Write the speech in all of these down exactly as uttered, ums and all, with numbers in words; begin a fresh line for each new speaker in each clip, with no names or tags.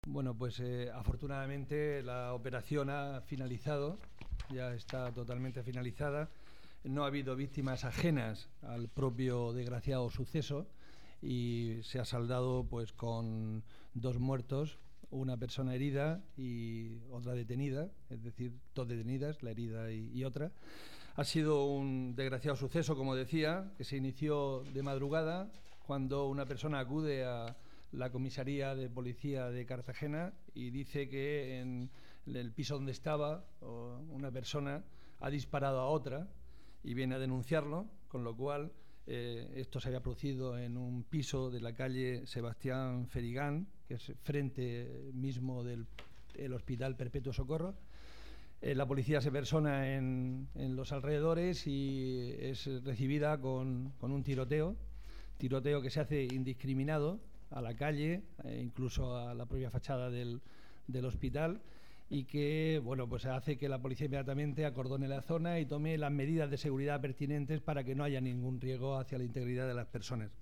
Bueno, pues eh, afortunadamente la operación ha finalizado, ya está totalmente finalizada. No ha habido víctimas ajenas al propio desgraciado suceso y se ha saldado pues con dos muertos, una persona herida y otra detenida, es decir, dos detenidas, la herida y, y otra. Ha sido un desgraciado suceso, como decía, que se inició de madrugada cuando una persona acude a la comisaría de policía de Cartagena y dice que en el piso donde estaba una persona ha disparado a otra y viene a denunciarlo, con lo cual eh, esto se había producido en un piso de la calle Sebastián Ferigán, que es frente mismo del el Hospital Perpetuo Socorro. Eh, la policía se persona en, en los alrededores y es recibida con, con un tiroteo, tiroteo que se hace indiscriminado a la calle, eh, incluso a la propia fachada del, del hospital, y que bueno, pues hace que la policía inmediatamente acordone la zona y tome las medidas de seguridad pertinentes para que no haya ningún riesgo hacia la integridad de las personas.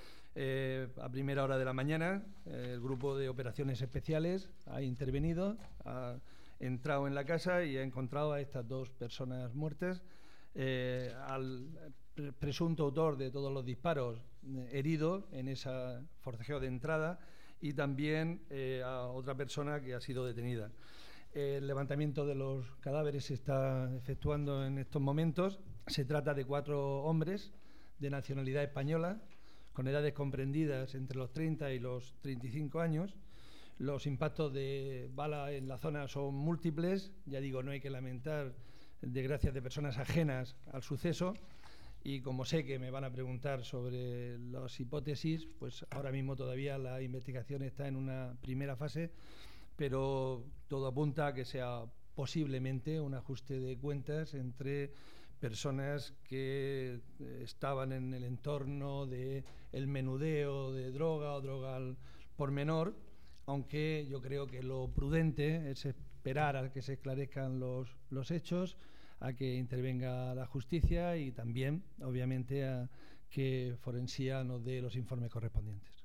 Eh, a primera hora de la mañana, eh, el grupo de operaciones especiales ha intervenido, ha entrado en la casa y ha encontrado a estas dos personas muertas. Eh, al presunto autor de todos los disparos eh, herido en ese forcejeo de entrada y también eh, a otra persona que ha sido detenida. El levantamiento de los cadáveres se está efectuando en estos momentos. Se trata de cuatro hombres de nacionalidad española con edades comprendidas entre los treinta y los treinta y cinco años. Los impactos de bala en la zona son múltiples. Ya digo, no hay que lamentar desgracias de personas ajenas al suceso. Y como sé que me van a preguntar sobre las hipótesis, pues ahora mismo todavía la investigación está en una primera fase, pero todo apunta a que sea posiblemente un ajuste de cuentas entre personas que estaban en el entorno del menudeo de droga o droga al por menor, aunque yo creo que lo prudente es esperar a que se esclarezcan los, los hechos, a que intervenga la justicia y también, obviamente, a que Forensía nos dé los informes correspondientes.